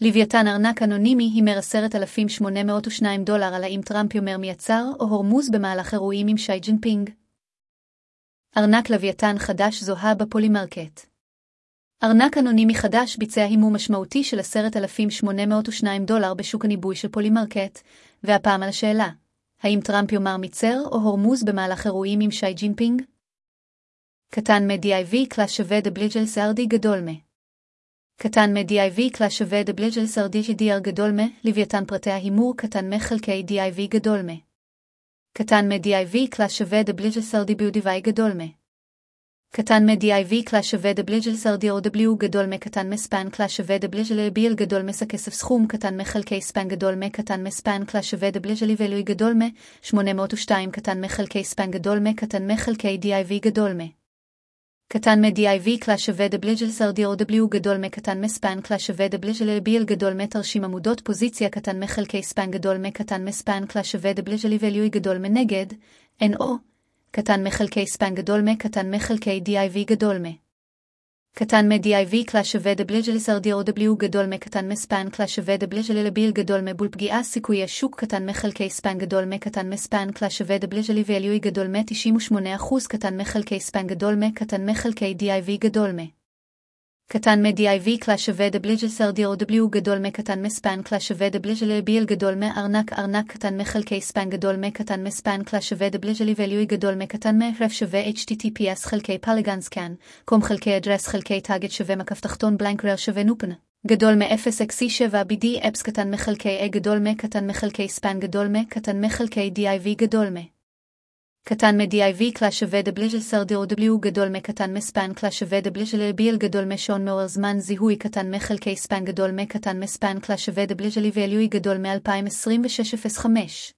לוויתן ארנק אנונימי הימר $10,802 על האם טראמפ יומר מייצר או הורמוז במהלך אירועים עם שי ג'ינפינג. ארנק לוויתן חדש זוהה בפולימרקט. ארנק אנונימי חדש ביצע הימור משמעותי של $10,802 בשוק הניבוי של פולימרקט, והפעם על השאלה, האם טראמפ יומר מייצר או הורמוז במהלך אירועים עם שי ג'ינפינג? קטן מ-DIV קלאס שווה דבליג'ל סרדי גדול מ. קטן מ-DIV קלאס שווה דבליג'ל סרדי GDR גדול מ, לוויתן פרטי ההימור קטן מ-חלקי DIV גדול מ. קטן מ-DIV קלאס שווה דבליג'ל סרדי BUDV גדול מ. קטן מ-DIV קלאס שווה דבליג'ל סרדי OW גדול מ. קטן מספן קלאס שווה דבליג'ל BL גדול מס הכסף סכום קטן מחלקי ספן גדול מ. קטן מספן קלאס שווה דבליג'ל ואלוי גדול מ. 802 קטן מחלקי ספן גדול מ. קטן מחלקי DIV גדול מ. קטן מ-DIV קלאס שווה דבליג'ל סרדי OW גדול מ. קטן מספן קלאס שווה דבליג'ל BL גדול מ. תרשים עמודות פוזיציה קטן מחלקי ספן גדול מ. קטן מספן קלאס שווה דבליג'ל ואלוי גדול מנגד NO קטן מחלקי ספן גדול מ. קטן מחלקי DIV גדול מ. קטן מ-DIV קלאס שווה דבליג'ל סרדי OW גדול מ. קטן מספן קלאס שווה דבליג'ל BL גדול מ. בול פגיעה סיכוי השוק קטן מחלקי ספן גדול מ. קטן מספן קלאס שווה דבליג'ל ואלוי גדול מ. 98% קטן מחלקי ספן גדול מ. קטן מחלקי DIV גדול מ. קטן מ-DIV קלאס שווה דבליג'ל סרדי OW גדול מ. קטן מספן קלאס שווה דבליג'ל BL גדול מ. ארנק קטן מחלקי ספן גדול מ. קטן מספן קלאס שווה דבליג'ל ואלוי גדול מ. קטן מ-רף שווה HTTPS חלקי פלגן סקן קום חלקי אדרס חלקי טאגט שווה מקף תחתון בלנקרר שווה נופן גדול מ-0xc7 BD אפס קטן מחלקי A גדול מ. קטן מחלקי ספן גדול מ. קטן מחלקי DIV גדול מ. קטן מ-DIV קלאס שווה דבליג'ל סרדי OW גדול מ. קטן מספן קלאס שווה דבליג'ל BL גדול מ. שעון מעורר זמן זיהוי קטן מחלקי ספן גדול מ. קטן מספן קלאס שווה דבליג'ל ואלוי גדול מ-2026 05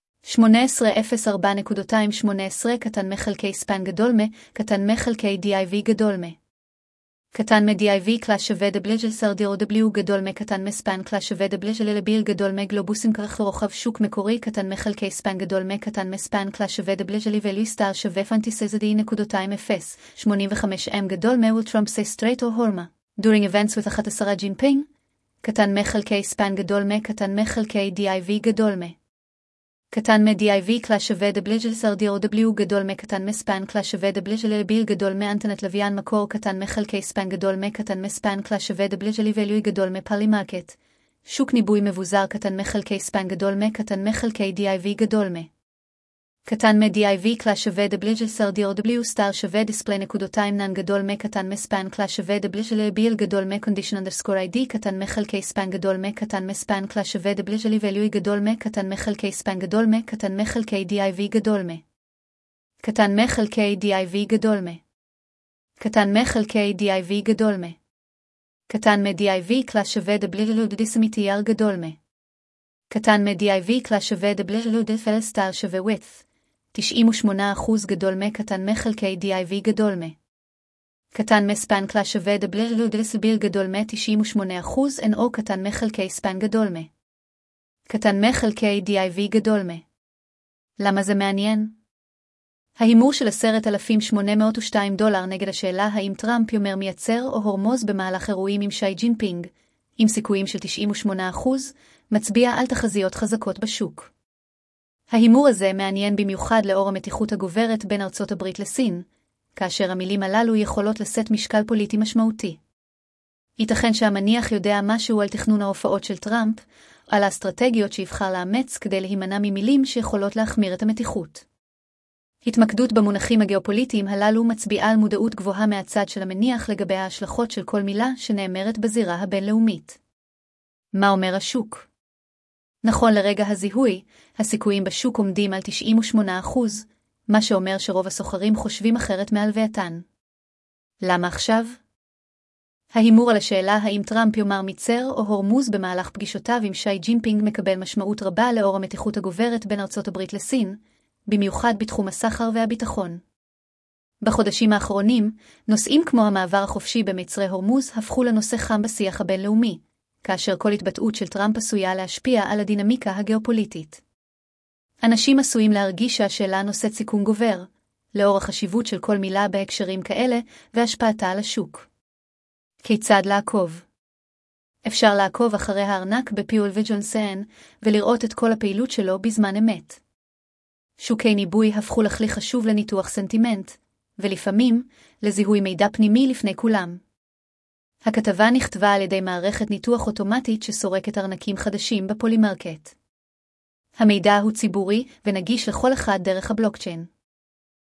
1804.218 קטן מחלקי ספן גדול מ. קטן מחלקי DIV גדול מ. קטן מ-DIV קלאס שווה דבליג'ל סרדי OW גדול מ. קטן מספן קלאס שווה דבליג'ל BL גדול מ. גלובוסים כרך ורוחב שוק מקורי קטן מחלקי ספן גדול מ. קטן מספן קלאס שווה דבליג'ל ואלוי סטאר שווה פנטיסזדי נקודותיים 0 85M גדול מ. will Trump say straight or horma during events with 11 ג'ינפינג קטן מחלקי ספן גדול מ. קטן מחלקי DIV גדול מ. קטן מ-DIV קלאס שווה דבליג'ל סרדי OW גדול מ. קטן מספן קלאס שווה דבליג'ל BL גדול מ. אנטנת לוויין מקור קטן מחלקי ספן גדול מ. קטן מספן קלאס שווה דבליג'ל ואלוי גדול מ. פולימרקט שוק ניבוי מבוזר קטן מחלקי ספן גדול מ. קטן מחלקי DIV גדול מ. קטן מ-DIV קלאס שווה דבליג'ל סרדי OW סטאר שווה דיספלי נקודותיים נן גדול מ. קטן מספן קלאס שווה דבליג'ל BL גדול מ. condition underscore ID קטן מחלקי ספן גדול מ. קטן מספן קלאס שווה דבליג'ל ואלוי גדול מ. קטן מחלקי ספן גדול מ. קטן מחלקי DIV גדול מ. קטן מחלקי DIV גדול מ. קטן מחלקי DIV גדול מ. קטן מ-DIV קלאס שווה דבליג'ל דיסמיטייר גדול מ. קטן מ-DIV קלאס שווה דבליג'ל דפל סטאר שווה width 98% גדול מ. קטן מחלקי DIV גדול מ. קטן מספן קלאס שווה דבליג'ל דיסביל גדול מ. 98% NO קטן מחלקי ספן גדול מ. קטן מחלקי DIV גדול מ. למה זה מעניין? ההימור של $10,802 נגד השאלה האם טראמפ יומר מייצר או הורמוז במהלך אירועים עם שי ג'ינפינג, עם סיכויים של 98%, מצביע על תחזיות חזקות בשוק. ההימור הזה מעניין במיוחד לאור המתיחות הגוברת בין ארצות הברית לסין, כאשר המילים הללו יכולות לשאת משקל פוליטי משמעותי. ייתכן שהמניח יודע משהו על תכנון ההופעות של טראמפ, על האסטרטגיות שיבחר לאמץ כדי להימנע ממילים שיכולות להחמיר את המתיחות. התמקדות במונחים הגיאופוליטיים הללו מצביעה על מודעות גבוהה מהצד של המניח לגבי ההשלכות של כל מילה שנאמרת בזירה הבינלאומית. מה אומר השוק? נכון לרגע הזיהוי, הסיכויים בשוק עומדים על 98%, מה שאומר שרוב הסוחרים חושבים אחרת מהלווייתן. למה עכשיו? ההימור על השאלה האם טראמפ יומר מייצר או הורמוז במהלך פגישותיו עם שי ג'ינפינג מקבל משמעות רבה לאור המתיחות הגוברת בין ארצות הברית לסין, במיוחד בתחום הסחר והביטחון. בחודשים האחרונים, נושאים כמו המעבר החופשי במצרי הורמוז הפכו לנושא חם בשיח הבינלאומי, כאשר כל התבטאות של טראמפ עשויה להשפיע על הדינמיקה הגיאופוליטית. אנשים עשויים להרגיש שהשאלה נושאת סיכון גובר, לאור החשיבות של כל מילה בהקשרים כאלה והשפעתה על השוק. כיצד לעקוב? אפשר לעקוב אחרי הארנק בפיול וג'ונסן ולראות את כל הפעילות שלו בזמן אמת. שוקי ניבוי הפכו לכלי חשוב לניתוח סנטימנט, ולפעמים לזיהוי מידע פנימי לפני כולם. הכתבה נכתבה על ידי מערכת ניתוח אוטומטית שסורקת ארנקים חדשים בפולימרקט. המידע הוא ציבורי ונגיש לכל אחד דרך הבלוקצ'יין.